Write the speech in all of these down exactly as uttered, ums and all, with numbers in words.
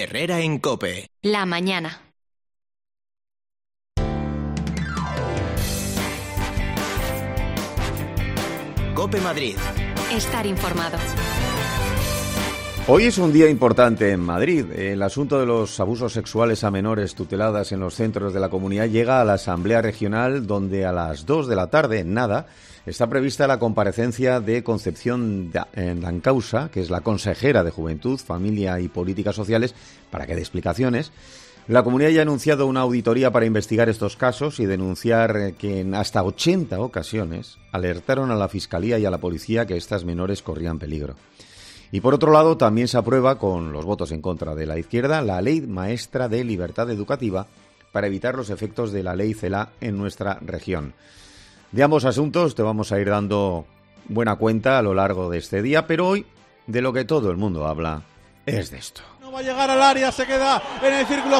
Herrera en COPE. La mañana. COPE Madrid. Estar informado. Hoy es un día importante en Madrid. El asunto de los abusos sexuales a menores tuteladas en los centros de la comunidad llega a la Asamblea Regional, donde a las dos de la tarde, en nada, está prevista la comparecencia de Concepción Dancausa, que es la consejera de Juventud, Familia y Políticas Sociales, para que dé explicaciones. La comunidad ya ha anunciado una auditoría para investigar estos casos y denunciar que en hasta ochenta ocasiones alertaron a la Fiscalía y a la Policía que estas menores corrían peligro. Y por otro lado, también se aprueba, con los votos en contra de la izquierda, la Ley Maestra de Libertad Educativa para evitar los efectos de la Ley CELA en nuestra región. De ambos asuntos te vamos a ir dando buena cuenta a lo largo de este día, pero hoy de lo que todo el mundo habla es de esto. No va a llegar al área, se queda en el círculo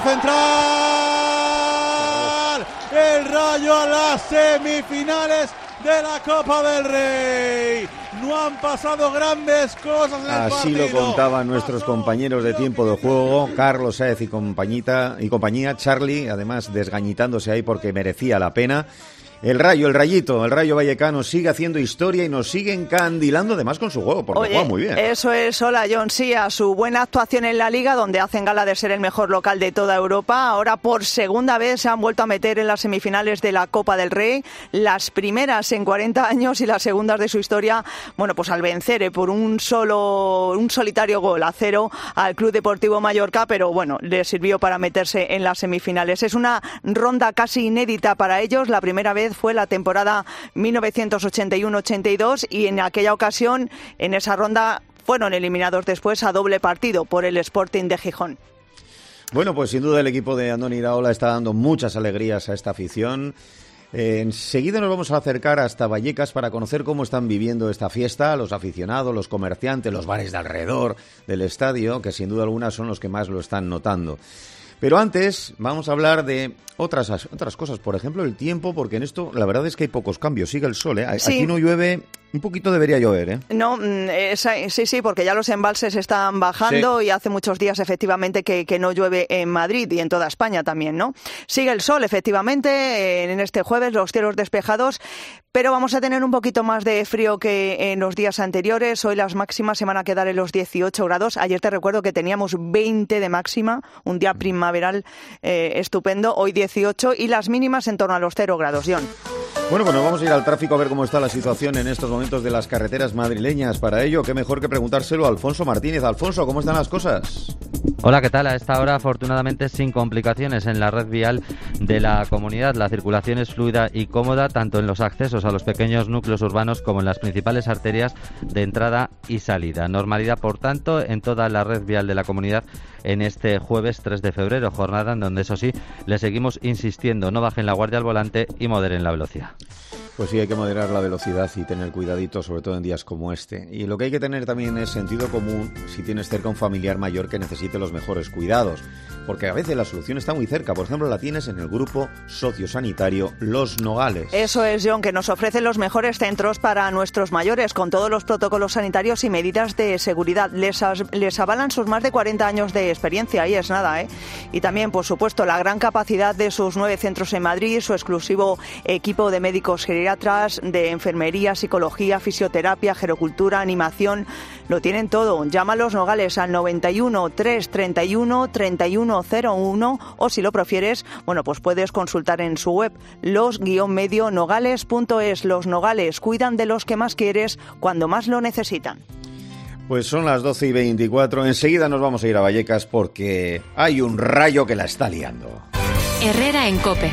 central. El Rayo a las semifinales de la Copa del Rey. No han pasado grandes cosas en el Así partido. Lo contaban nuestros compañeros de tiempo de juego, Carlos Sáez y compañita y compañía, Charlie, además desgañitándose ahí porque merecía la pena. El Rayo, el Rayito, el Rayo Vallecano sigue haciendo historia y nos sigue encandilando además con su juego, porque Oye, juega muy bien. Eso es, hola John, sí, a su buena actuación en la Liga, donde hacen gala de ser el mejor local de toda Europa. Ahora por segunda vez se han vuelto a meter en las semifinales de la Copa del Rey, las primeras en cuarenta años y las segundas de su historia, bueno, pues al vencer eh, por un solo, un solitario gol a cero al Club Deportivo Mallorca, pero bueno, les sirvió para meterse en las semifinales. Es una ronda casi inédita para ellos, la primera vez fue la temporada mil novecientos ochenta y uno ochenta y dos y en aquella ocasión, en esa ronda, fueron eliminados después a doble partido por el Sporting de Gijón. Bueno, pues sin duda el equipo de Andoni Iraola está dando muchas alegrías a esta afición. Eh, enseguida nos vamos a acercar hasta Vallecas para conocer cómo están viviendo esta fiesta, los aficionados, los comerciantes, los bares de alrededor del estadio, que sin duda alguna son los que más lo están notando. Pero antes vamos a hablar de otras otras cosas, por ejemplo el tiempo, porque en esto la verdad es que hay pocos cambios, sigue el sol, ¿eh? Sí. Aquí no llueve, un poquito debería llover, ¿eh? No, es, sí, sí, porque ya los embalses están bajando sí. Y hace muchos días efectivamente que, que no llueve en Madrid y en toda España también, ¿no? Sigue el sol efectivamente en este jueves, los cielos despejados, pero vamos a tener un poquito más de frío que en los días anteriores. Hoy las máximas se van a quedar en los dieciocho grados. Ayer te recuerdo que teníamos veinte de máxima, un día primaveral eh, estupendo. Hoy dieciocho y las mínimas en torno a los cero grados, John. Bueno, pues nos vamos a ir al tráfico a ver cómo está la situación en estos momentos de las carreteras madrileñas. Para ello, qué mejor que preguntárselo a Alfonso Martínez. Alfonso, ¿cómo están las cosas? Hola, ¿qué tal? A esta hora, afortunadamente, sin complicaciones en la red vial de la comunidad. La circulación es fluida y cómoda, tanto en los accesos a los pequeños núcleos urbanos como en las principales arterias de entrada y salida. Normalidad, por tanto, en toda la red vial de la comunidad en este jueves tres de febrero, jornada en donde, eso sí, le seguimos insistiendo, no bajen la guardia al volante y moderen la velocidad. Pues sí, hay que moderar la velocidad y tener cuidadito, sobre todo en días como este. Y lo que hay que tener también es sentido común si tienes cerca un familiar mayor que necesite los mejores cuidados, porque a veces la solución está muy cerca. Por ejemplo, la tienes en el grupo sociosanitario Los Nogales. Eso es, John, que nos ofrecen los mejores centros para nuestros mayores, con todos los protocolos sanitarios y medidas de seguridad. Les, les avalan sus más de cuarenta años de experiencia, ahí es nada, ¿eh? Y también, por supuesto, la gran capacidad de sus nueve centros en Madrid, su exclusivo equipo de médicos geriátricos, de enfermería, psicología, fisioterapia, gerocultura, animación, lo tienen todo. Llama a Los Nogales al noventa y uno, trescientos treinta y uno, treinta y uno cero uno o si lo prefieres, bueno, pues puedes consultar en su web los guion medio nogales punto es. Los Nogales cuidan de los que más quieres cuando más lo necesitan. Pues son las doce y veinticuatro, enseguida nos vamos a ir a Vallecas porque hay un rayo que la está liando. Herrera en COPE.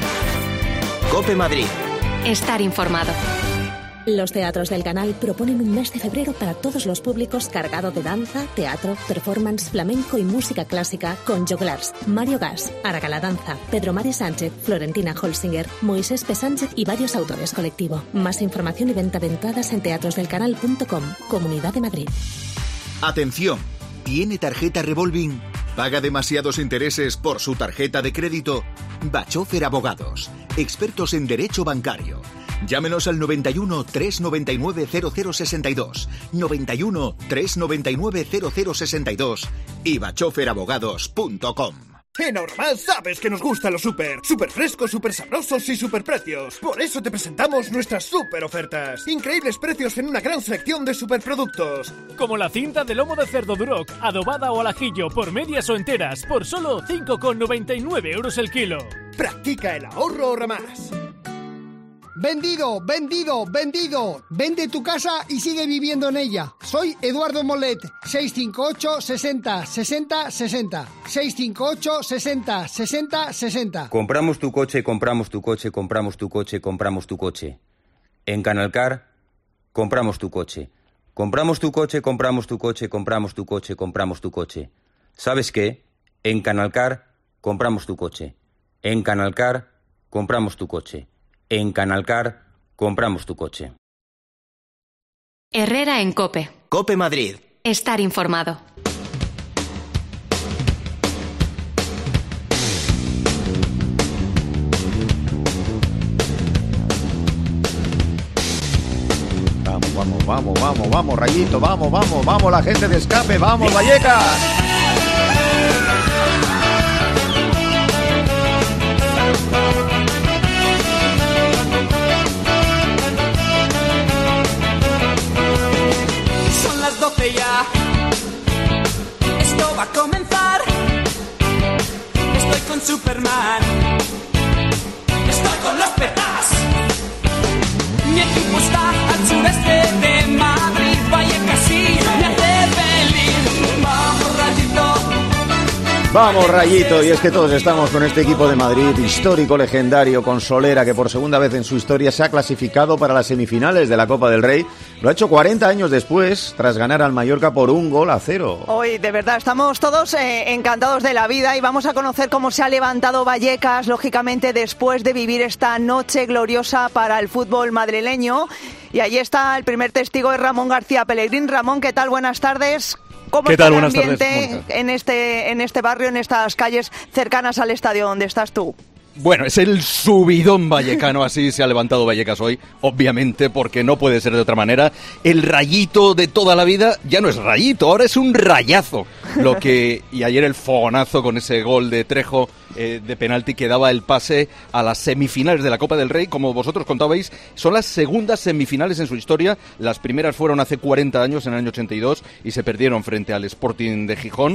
COPE Madrid. Estar informado. Los teatros del canal proponen un mes de febrero para todos los públicos cargado de danza, teatro, performance, flamenco y música clásica con Joglars, Mario Gas, Araga la Danza, Pedro Mari Sánchez, Florentina Holsinger, Moisés P. Sánchez y varios autores colectivo. Más información y venta de entradas en teatros del canal punto com, Comunidad de Madrid. Atención, ¿tiene tarjeta revolving? ¿Paga demasiados intereses por su tarjeta de crédito? Bachofer Abogados, expertos en derecho bancario. Llámenos al noventa y uno, trescientos noventa y nueve, cero cero sesenta y dos, noventa y uno, trescientos noventa y nueve, cero cero sesenta y dos y bachofer abogados punto com. En Ahorramás sabes que nos gustan los súper, súper frescos, súper sabrosos y súper precios. Por eso te presentamos nuestras súper ofertas. Increíbles precios en una gran selección de superproductos. Como la cinta de lomo de cerdo Duroc, adobada o al ajillo, por medias o enteras, por solo cinco con noventa y nueve euros el kilo. Practica el ahorro Ahorramás. Vendido, vendido, vendido. Vende tu casa y sigue viviendo en ella. Soy Eduardo Molet. seis cinco ocho, sesenta, sesenta, sesenta. seis cinco ocho, sesenta, sesenta, sesenta. Compramos tu coche, compramos tu coche, compramos tu coche, compramos tu coche. En Canalcar, compramos tu coche. Compramos tu coche, compramos tu coche, compramos tu coche, compramos tu coche. ¿Sabes qué? En Canalcar, compramos tu coche. En Canalcar, compramos tu coche. En Canalcar, compramos tu coche. Herrera en COPE. COPE Madrid. Estar informado. Vamos, vamos, vamos, vamos, vamos, Rayito, vamos, vamos, vamos, la gente de Escape, vamos, Vallecas. doce ya. Esto va a comenzar. Estoy con Superman. Estoy con los petas. Mi equipo está al sureste de Madrid. Vallecas y me hace feliz. Vamos, Rayito. Vamos, Rayito, y es que todos estamos con este equipo de Madrid, histórico, legendario, con Solera, que por segunda vez en su historia se ha clasificado para las semifinales de la Copa del Rey. Lo ha hecho cuarenta años después, tras ganar al Mallorca por un gol a cero. Hoy, de verdad, estamos todos eh, encantados de la vida y vamos a conocer cómo se ha levantado Vallecas, lógicamente, después de vivir esta noche gloriosa para el fútbol madrileño. Y ahí está el primer testigo, es Ramón García Pellegrín. Ramón, ¿qué tal? Buenas tardes. ¿Cómo ¿Qué está tal? el Buenas ambiente tardes, en este, en este barrio, en estas calles cercanas al estadio donde estás tú? Bueno, es el subidón vallecano, así se ha levantado Vallecas hoy, obviamente, porque no puede ser de otra manera. El Rayito de toda la vida ya no es Rayito, ahora es un rayazo. Lo que y ayer el fogonazo con ese gol de Trejo eh, de penalti que daba el pase a las semifinales de la Copa del Rey. Como vosotros contabais, son las segundas semifinales en su historia. Las primeras fueron hace cuarenta años, en el año ochenta y dos, y se perdieron frente al Sporting de Gijón.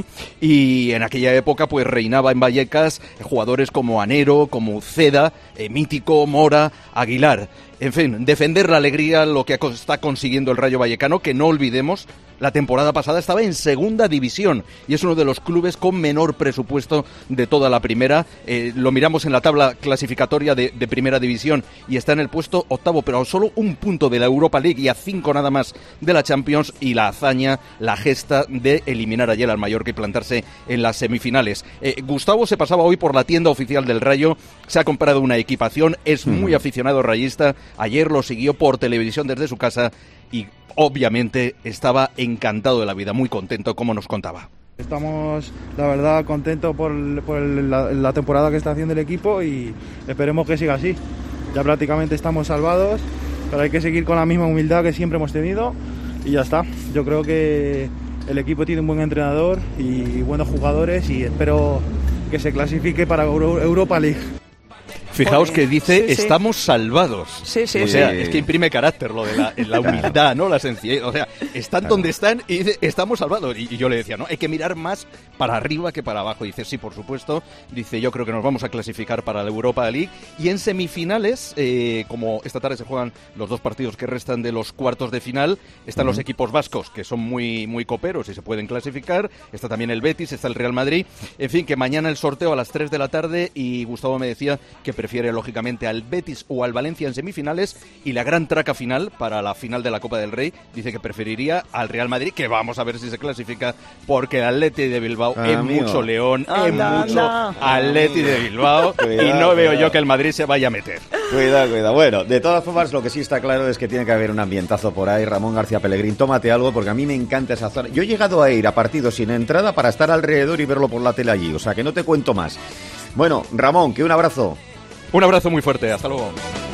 Y en aquella época pues reinaba en Vallecas eh, jugadores como Anero, como Uceda, eh, Mítico, Mora, Aguilar. En fin, defender la alegría, lo que está consiguiendo el Rayo Vallecano, que no olvidemos, la temporada pasada estaba en segunda división y es uno de los clubes con menor presupuesto de toda la primera. Eh, lo miramos en la tabla clasificatoria de, de primera división y está en el puesto octavo, pero a solo un punto de la Europa League y a cinco nada más de la Champions, y la hazaña, la gesta de eliminar ayer al Mallorca y plantarse en las semifinales. Eh, Gustavo se pasaba hoy por la tienda oficial del Rayo, se ha comprado una equipación, es muy aficionado rayista. Ayer lo siguió por televisión desde su casa y obviamente estaba encantado de la vida, muy contento, como nos contaba. Estamos, la verdad, contentos por, por la, la temporada que está haciendo el equipo y esperemos que siga así. Ya prácticamente estamos salvados, pero hay que seguir con la misma humildad que siempre hemos tenido y ya está. Yo creo que el equipo tiene un buen entrenador y buenos jugadores y espero que se clasifique para Euro, Europa League. Fijaos que dice, sí, sí. estamos salvados. Sí, sí, o sea, sí. es que imprime carácter lo de la, la humildad, ¿no? La sencillez. O sea, están claro. donde están y dice, estamos salvados. Y, y yo le decía, no, hay que mirar más para arriba que para abajo. Dice, sí, por supuesto. Dice, yo creo que nos vamos a clasificar para la Europa League. Y en semifinales, eh, como esta tarde se juegan los dos partidos que restan de los cuartos de final, están uh-huh. los equipos vascos, que son muy, muy coperos y se pueden clasificar. Está también el Betis, está el Real Madrid. En fin, que mañana el sorteo a las tres de la tarde y Gustavo me decía que prefiere lógicamente al Betis o al Valencia en semifinales, y la gran traca final para la final de la Copa del Rey dice que preferiría al Real Madrid, que vamos a ver si se clasifica, porque el Atleti de Bilbao ah, es mío. mucho León, es mucho Atleti de Bilbao cuidado, y no veo cuidado. yo que el Madrid se vaya a meter. Cuidado, cuidado. Bueno, de todas formas, lo que sí está claro es que tiene que haber un ambientazo por ahí. Ramón García Pellegrín, tómate algo, porque a mí me encanta esa zona. Yo he llegado a ir a partidos sin entrada para estar alrededor y verlo por la tele allí, o sea que no te cuento más. Bueno, Ramón, que un abrazo. Un abrazo muy fuerte, hasta luego.